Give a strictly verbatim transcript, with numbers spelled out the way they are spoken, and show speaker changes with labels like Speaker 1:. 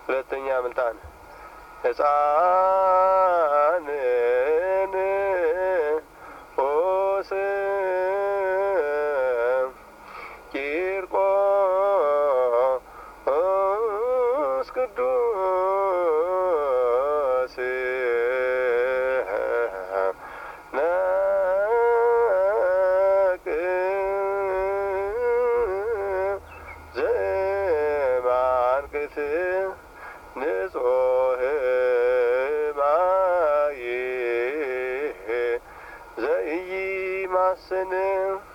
Speaker 1: ሁለተኛ ምልታን ሕፃንን ሆስ ቂርቆስ ቅዱስ ነቅ ዘማንቅት ንጹሕ ማይ ዘኢይማስን